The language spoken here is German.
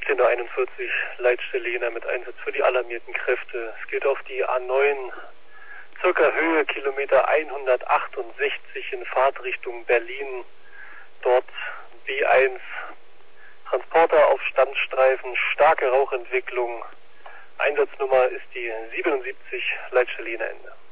41, Leitstelle Jena mit Einsatz für die alarmierten Kräfte. Es geht auf die A9, circa Höhe Kilometer 168 in Fahrtrichtung Berlin. Dort B1, Transporter auf Standstreifen, starke Rauchentwicklung. Einsatznummer ist die 77, Leitstelle Jena Ende.